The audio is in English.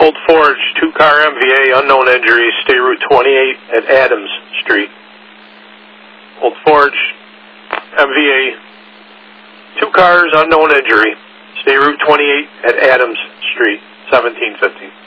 Old Forge, 2-car MVA, unknown injury, stay Route 28 at Adams Street. Old Forge, MVA, 2 cars, unknown injury, stay Route 28 at Adams Street, 1750.